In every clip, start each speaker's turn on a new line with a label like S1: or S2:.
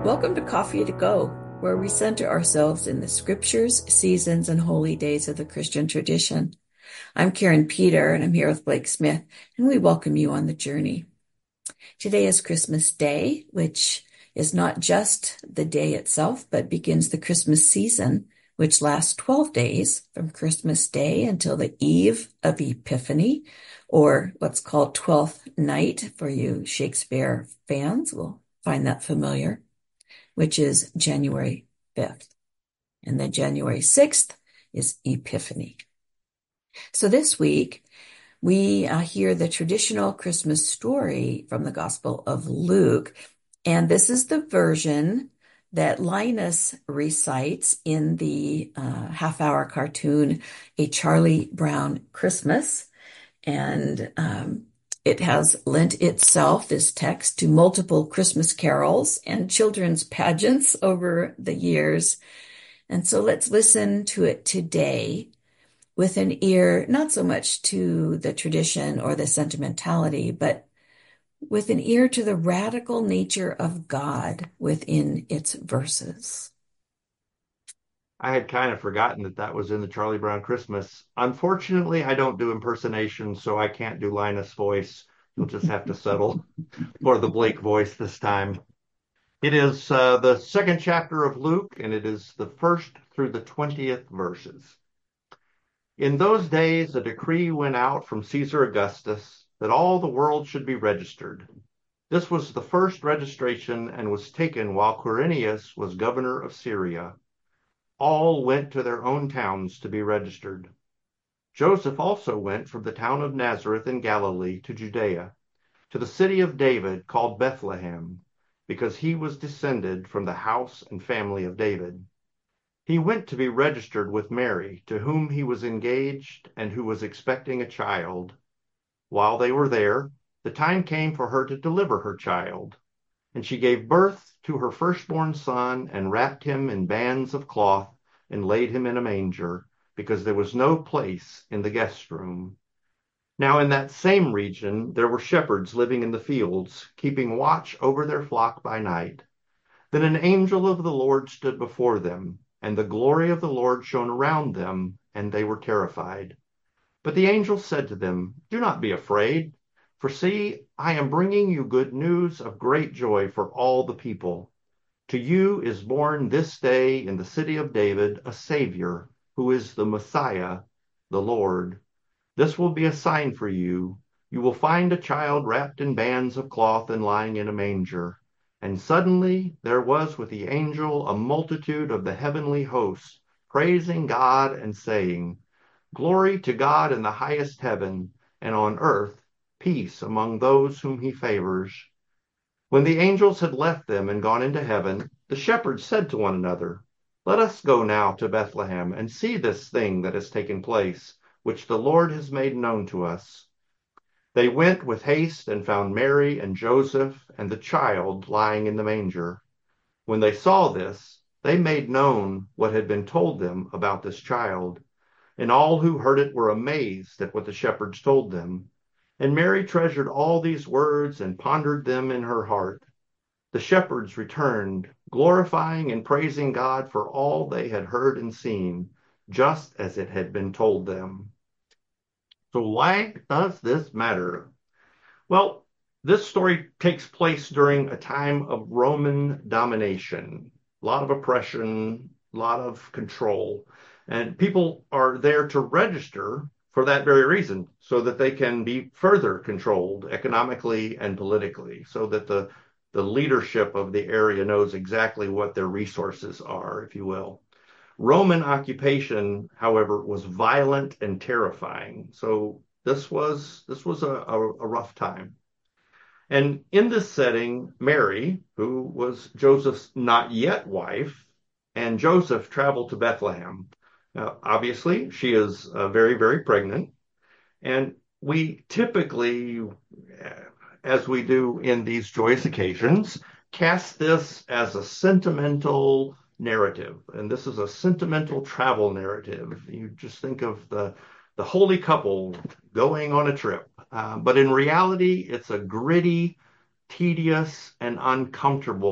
S1: Welcome to Coffee to Go, where we center ourselves in the scriptures, seasons, and holy days of the Christian tradition. I'm Karen Peter, and I'm here with Blake Smith, and we welcome you on the journey. Today is Christmas Day, which is not just the day itself, but begins the Christmas season, which lasts 12 days from Christmas Day until the eve of Epiphany, or what's called Twelfth Night for you Shakespeare fans will find that familiar, which is January 5th. And then January 6th is Epiphany. So this week, we hear the traditional Christmas story from the Gospel of Luke. And this is the version that Linus recites in the half-hour cartoon, A Charlie Brown Christmas. And it has lent itself, this text, to multiple Christmas carols and children's pageants over the years. And so let's listen to it today with an ear not so much to the tradition or the sentimentality, but with an ear to the radical nature of God within its verses.
S2: I had kind of forgotten that was in the Charlie Brown Christmas. Unfortunately, I don't do impersonations, so I can't do Linus' voice. You'll just have to settle for the Blake voice this time. It is the second chapter of Luke, and it is the first through the 20th verses. In those days, a decree went out from Caesar Augustus that all the world should be registered. This was the first registration and was taken while Quirinius was governor of Syria. All went to their own towns to be registered. Joseph also went from the town of Nazareth in Galilee to Judea, to the city of David called Bethlehem, because he was descended from the house and family of David. He went to be registered with Mary, to whom he was engaged and who was expecting a child. While they were there, the time came for her to deliver her child. And she gave birth to her firstborn son and wrapped him in bands of cloth and laid him in a manger, because there was no place in the guest room. Now in that same region there were shepherds living in the fields, keeping watch over their flock by night. Then an angel of the Lord stood before them, and the glory of the Lord shone around them, and they were terrified. But the angel said to them, "Do not be afraid. For see, I am bringing you good news of great joy for all the people. To you is born this day in the city of David a Savior, who is the Messiah, the Lord. This will be a sign for you. You will find a child wrapped in bands of cloth and lying in a manger." And suddenly there was with the angel a multitude of the heavenly hosts, praising God and saying, "Glory to God in the highest heaven, and on earth peace among those whom he favors." When the angels had left them and gone into heaven, the shepherds said to one another, "Let us go now to Bethlehem and see this thing that has taken place, which the Lord has made known to us." They went with haste and found Mary and Joseph and the child lying in the manger. When they saw this, they made known what had been told them about this child. And all who heard it were amazed at what the shepherds told them. And Mary treasured all these words and pondered them in her heart. The shepherds returned, glorifying and praising God for all they had heard and seen, just as it had been told them. So why does this matter? Well, this story takes place during a time of Roman domination, a lot of oppression, a lot of control. And people are there to register for that very reason, so that they can be further controlled economically and politically, so that the leadership of the area knows exactly what their resources are, if you will. Roman occupation, however, was violent and terrifying. So this was a rough time. And in this setting, Mary, who was Joseph's not yet wife, and Joseph traveled to Bethlehem. Now, obviously, she is very, very pregnant. And we typically, as we do in these joyous occasions, cast this as a sentimental narrative. And this is a sentimental travel narrative. You just think of the holy couple going on a trip. But in reality, it's a gritty, tedious, and uncomfortable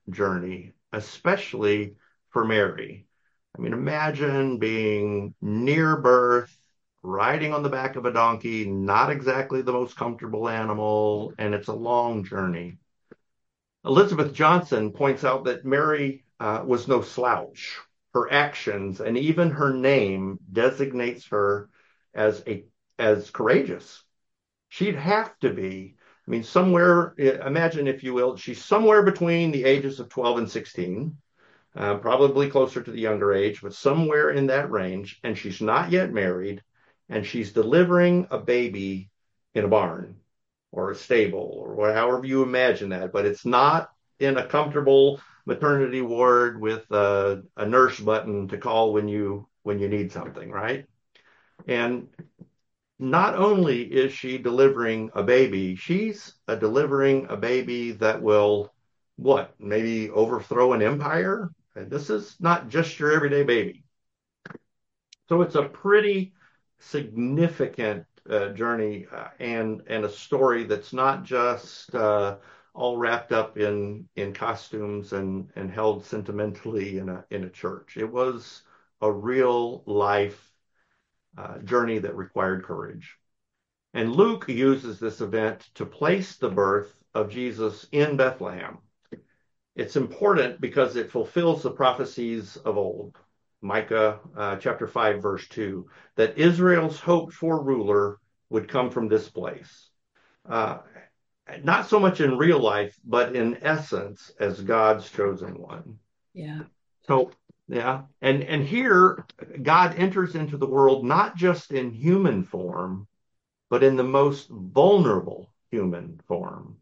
S2: journey, especially for Mary. I mean, imagine being near birth, riding on the back of a donkey, not exactly the most comfortable animal, and it's a long journey. Elizabeth Johnson points out that Mary was no slouch. Her actions and even her name designates her as a as courageous. She'd have to be. I mean, somewhere, imagine if you will, she's somewhere between the ages of 12 and 16, probably closer to the younger age, but somewhere in that range. And she's not yet married, and she's delivering a baby in a barn or a stable or however you imagine that. But it's not in a comfortable maternity ward with a nurse button to call when you need something, right? And not only is she delivering a baby, she's delivering a baby that will, what, maybe overthrow an empire? And this is not just your everyday baby. So it's a pretty significant journey and a story that's not just all wrapped up in costumes and held sentimentally in a church. It was a real life journey that required courage. And Luke uses this event to place the birth of Jesus in Bethlehem. It's important because it fulfills the prophecies of old. Micah chapter 5, verse 2, that Israel's hoped for ruler would come from this place. Uh, Not so much in real life, but in essence as God's chosen one.
S1: Yeah.
S2: So, yeah. And here, God enters into the world not just in human form, but in the most vulnerable human form.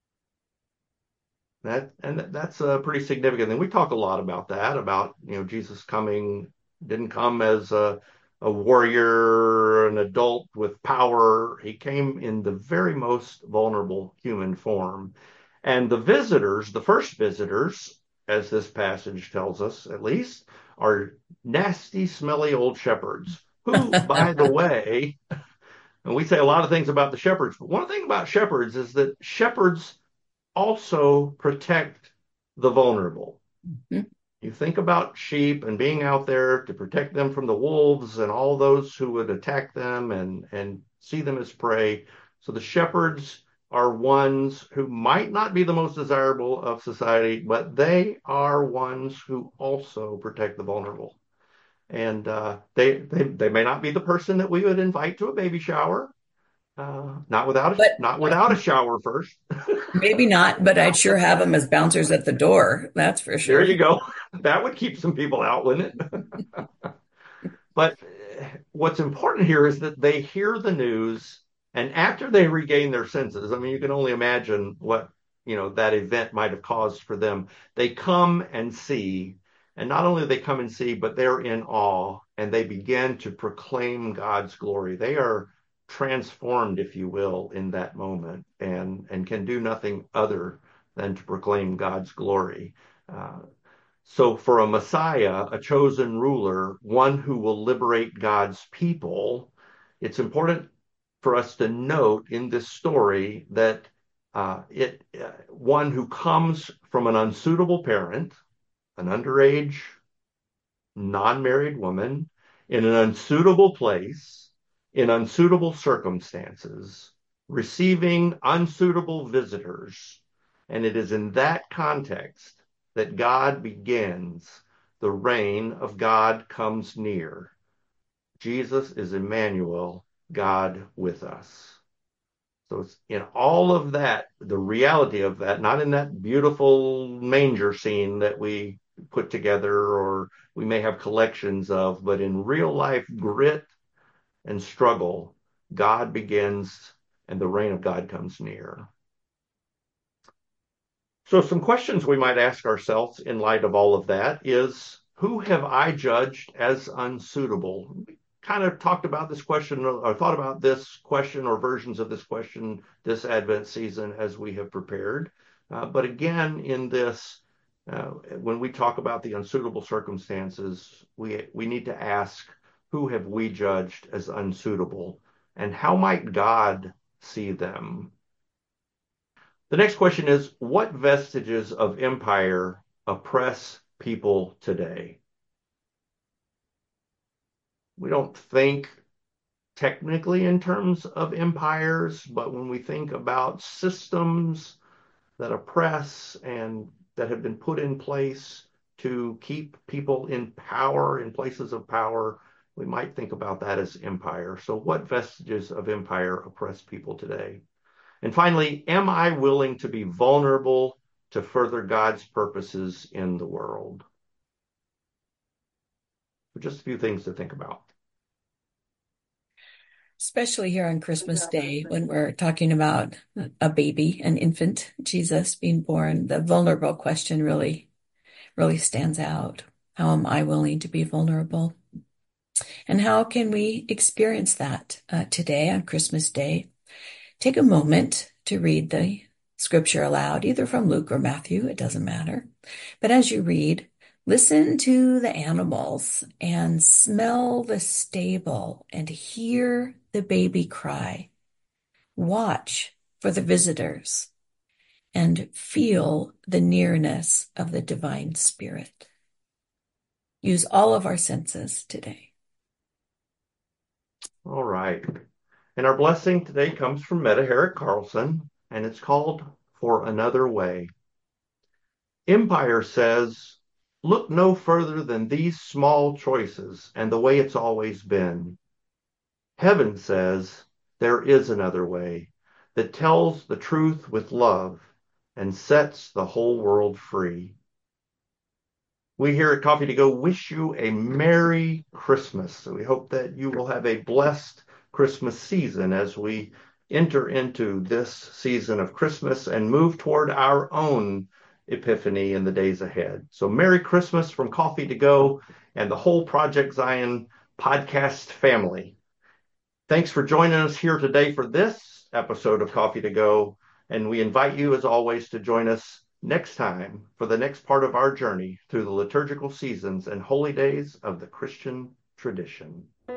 S2: That's a pretty significant thing. We talk a lot about that, about Jesus coming didn't come as a warrior, an adult with power. He came in the very most vulnerable human form. And the visitors, the first visitors, as this passage tells us at least, are nasty, smelly old shepherds, who, by the way, and we say a lot of things about the shepherds, but one thing about shepherds is that shepherds also protect the vulnerable.
S1: Mhm.
S2: You think about sheep and being out there to protect them from the wolves and all those who would attack them and see them as prey. So the shepherds are ones who might not be the most desirable of society, but they are ones who also protect the vulnerable. And they may not be the person that we would invite to a baby shower,
S1: But
S2: not without a shower first.
S1: maybe not, but I'd sure have them as bouncers at the door. That's for
S2: There
S1: sure.
S2: you go. That would keep some people out, wouldn't it? But what's important here is that they hear the news, and after they regain their senses, I mean, you can only imagine what that event might have caused for them. They come and see, and not only do they come and see, but they're in awe, and they begin to proclaim God's glory. They are transformed, if you will, in that moment, and can do nothing other than to proclaim God's glory. Uh, so, for a Messiah, a chosen ruler, one who will liberate God's people, it's important for us to note in this story that one who comes from an unsuitable parent, an underage, non-married woman, in an unsuitable place, in unsuitable circumstances, receiving unsuitable visitors. And it is in that context that God begins. The reign of God comes near. Jesus is Emmanuel, God with us. So it's in all of that, the reality of that, not in that beautiful manger scene that we put together or we may have collections of, but in real life grit and struggle, God begins and the reign of God comes near. So, some questions we might ask ourselves in light of all of that is, who have I judged as unsuitable? We kind of talked about this question or thought about this question or versions of this question this Advent season as we have prepared. But again, in this, when we talk about the unsuitable circumstances, we need to ask, who have we judged as unsuitable? And how might God see them? The next question is, what vestiges of empire oppress people today? We don't think technically in terms of empires, but when we think about systems that oppress and that have been put in place to keep people in power, in places of power, we might think about that as empire. So, what vestiges of empire oppress people today? And finally, am I willing to be vulnerable to further God's purposes in the world? So just a few things to think about.
S1: Especially here on Christmas Day, when we're talking about a baby, an infant, Jesus being born, the vulnerable question really stands out. How am I willing to be vulnerable? And how can we experience that today on Christmas Day? Take a moment to read the scripture aloud, either from Luke or Matthew, it doesn't matter. But as you read, listen to the animals and smell the stable and hear the baby cry. Watch for the visitors and feel the nearness of the divine spirit. Use all of our senses today.
S2: All right. And our blessing today comes from Meta Herrick Carlson, and it's called For Another Way. Empire says, look no further than these small choices and the way it's always been. Heaven says, there is another way that tells the truth with love and sets the whole world free. We here at Coffee to Go wish you a Merry Christmas. So we hope that you will have a blessed Christmas season as we enter into this season of Christmas and move toward our own Epiphany in the days ahead. So Merry Christmas from Coffee to Go and the whole Project Zion podcast family. Thanks for joining us here today for this episode of Coffee to Go. And we invite you, as always, to join us next time for the next part of our journey through the liturgical seasons and holy days of the Christian tradition.